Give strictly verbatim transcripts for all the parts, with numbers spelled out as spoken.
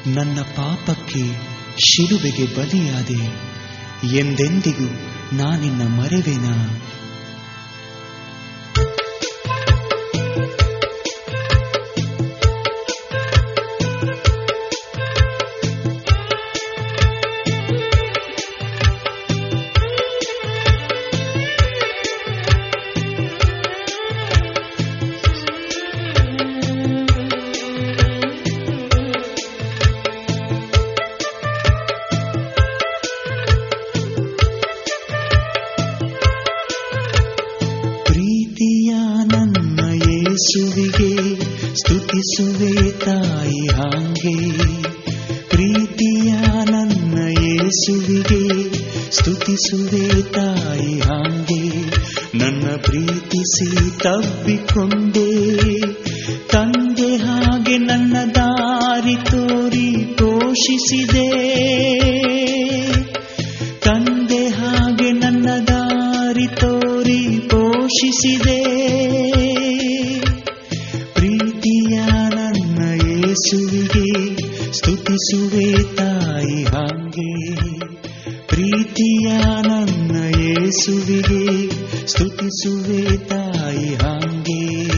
ನನ್ನ ಪಾಪಕ್ಕೆ ಶಿಲುಬೆಗೆ ಬಲಿಯಾದೆ, ಎಂದೆಂದಿಗೂ ನಾನಿನ್ನ ಮರೆವೆನಾ? ಸ್ತುತಿಸುವೆ ತಾಯಿ ಹಾಂಗೆ, ಪ್ರೀತಿಯ ನನ್ನ ಯೇಸುವಿಗೆ ಸ್ತುತಿಸುವೆ ತಾಯಿ ಹಾಂಗೆ. ನನ್ನ ಪ್ರೀತಿಸಿ ತಬ್ಬಿಕೊಂಡೆ ತಂದೆ ಹಾಗೆ, ನನ್ನ ದಾರಿ ತೋರಿ ಪೋಷಿಸಿದೆ ತಂದೆ ಹಾಗೆ, ನನ್ನ ದಾರಿ ತೋರಿ ಪೋಷಿಸಿದೆ. ಯೇಸುವಿಗೆ ಸ್ತುತಿಸುವೆ ತಾಯಿ ಹಾಂಗೆ, ಪ್ರೀತಿಯ ನನ್ನ ಯೇಸುವಿಗೆ ಸ್ತುತಿಸುವೆ ತಾಯಿ ಹಾಂಗೆ.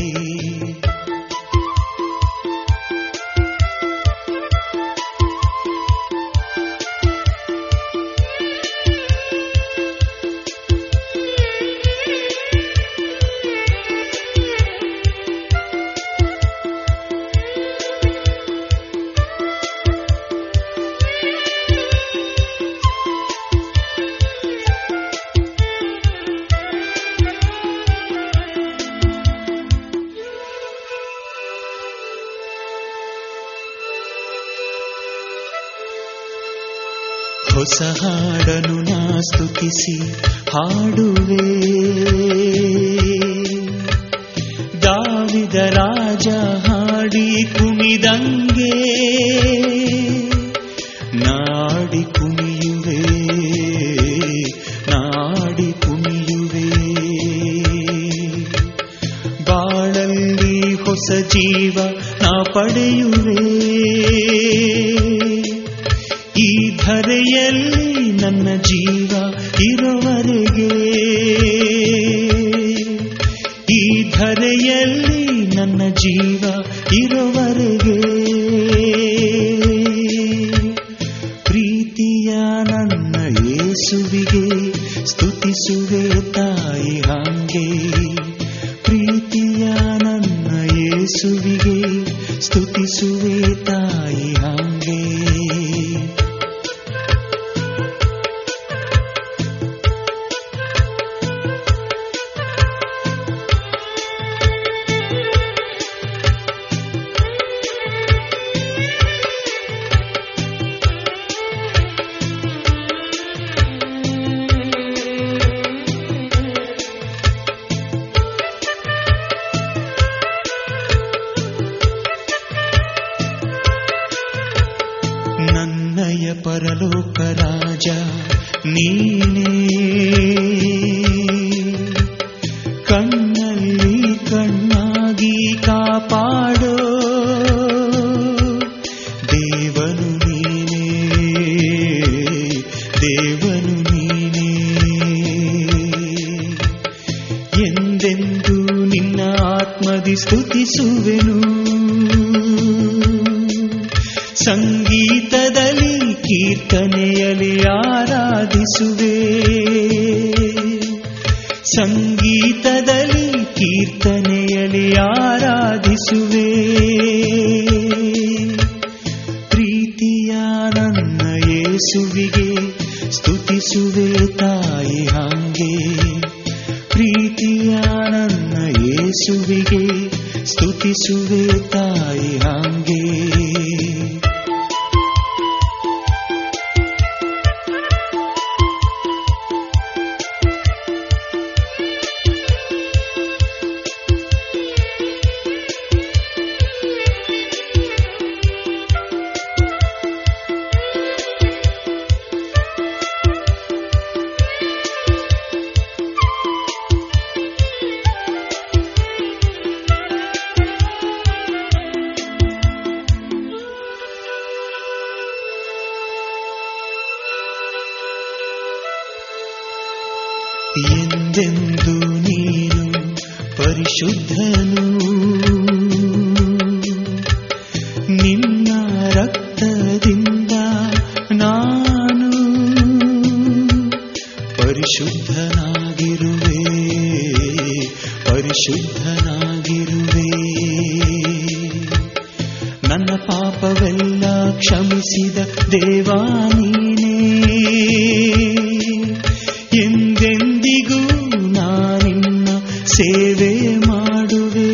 ಹೊಸ ಹಾಡನು ನಾ ಸ್ತುತಿಸಿ ಹಾಡುವೆ, ದಾವಿದ ರಾಜ ಹಾಡಿ ಕುಣಿದಂಗೆ ನಾಡಿ ಕುಣಿಯುವೆ ನಾಡಿ ಕುಣಿಯುವೆ. ಬಾಳಲ್ಲಿ ಹೊಸ ಜೀವ ನಾ ಪಡೆಯುವೆ, ಈ ಧರೆಯಲ್ಲಿ ನನ್ನ ಜೀವ ಇರುವವರೆಗೆ, ಈ ಧರೆಯಲ್ಲಿ ನನ್ನ ಜೀವ ಇರುವವರೆಗೆ. ಪ್ರೀತಿಯ ನನ್ನ ಯೇಸುವಿಗೆ ಸ್ತುತಿಸುವೆ ತಾಯಿ ಹಾಂಗೆ, ಪ್ರೀತಿಯ ನನ್ನ ಯೇಸುವಿಗೆ ಸ್ತುತಿಸುವೆ ತಾಯಿ ಹಾಂಗೆ. ನನ್ನಯ ಪರಲೋಕ ರಾಜ ನೀನೇ, ಕಣ್ಣಲ್ಲಿ ಕಣ್ಣಾಗಿ ಕಾಪಾಡೋ ದೇವನು ನೀನೇ, ದೇವನು ನೀನೇ. ಎಂದೆಂದು ನಿನ್ನ ಆತ್ಮದಿ ಸ್ತುತಿಸುವೆನು, ಸಂಗೀತದಲ್ಲಿ ಕೀರ್ತನೆಯಲ್ಲಿ ಆರಾಧಿಸುವೆ, ಸಂಗೀತದಲ್ಲಿ ಕೀರ್ತನೆಯಲ್ಲಿ ಆರಾಧಿಸುವೆ. ಪ್ರೀತಿಯ ನನ್ನ ಯೇಸುವಿಗೆ ಸ್ತುತಿಸುವೆ ತಾಯಿ ಹಾಂಗೆ, ಪ್ರೀತಿಯ ನನ್ನ ಯೇಸುವಿಗೆ ಸ್ತುತಿಸುವೆ ತಾಯಿ ಹಾಂಗೆ. ಪರಿಶುದ್ಧನು. ನಿನ್ನ ರಕ್ತದಿಂದ ನಾನು ಪರಿಶುದ್ಧನಾಗಿರುವೆ, ಪರಿಶುದ್ಧನಾಗಿರುವೆ. ನನ್ನ ಪಾಪವೆಲ್ಲ ಕ್ಷಮಿಸಿದ ದೇವಾ ನೀನೇ, ಎಂದೆಂದಿಗೂ ನಾನಿನ್ನ ಸೇವೆ ಮಾಡುವೆ,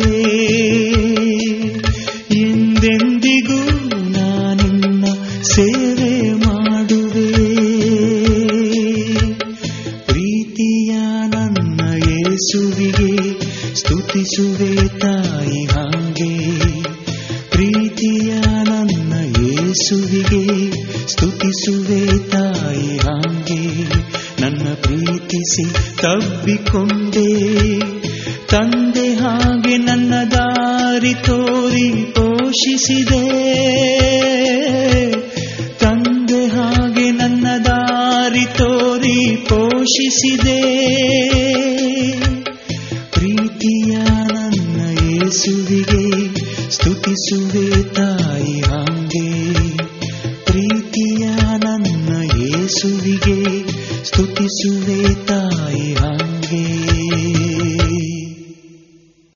ಎಂದೆಂದಿಗೂ ನಾನಿನ್ನ ಸೇವೆ ಮಾಡುವೆ. ಪ್ರೀತಿಯ ನನ್ನ ಯೇಸುವಿಗೆ ಸ್ತುತಿಸುವೆ ತಾಯಿ ಹಾಗೆ, ಪ್ರೀತಿಯ ನನ್ನ ಯೇಸುವಿಗೆ ಸ್ತುತಿಸುವೆ ತಾಯಿ ಹಾಗೆ. ನನ್ನ ಪ್ರೀತಿಸಿ ತಬ್ಬಿಕೊಂಡೆ ತಂದೆ ಹಾಗೆ, ನನ್ನ ದಾರಿ ತೋರಿ ಪೋಷಿಸಿದೆ, ತಂದೆ ಹಾಗೆ ನನ್ನ ದಾರಿ ತೋರಿ ಪೋಷಿಸಿದೆ. ಪ್ರೀತಿಯ ನನ್ನ ಯೇಸುವಿಗೆ ಸ್ತುತಿಸುವೆ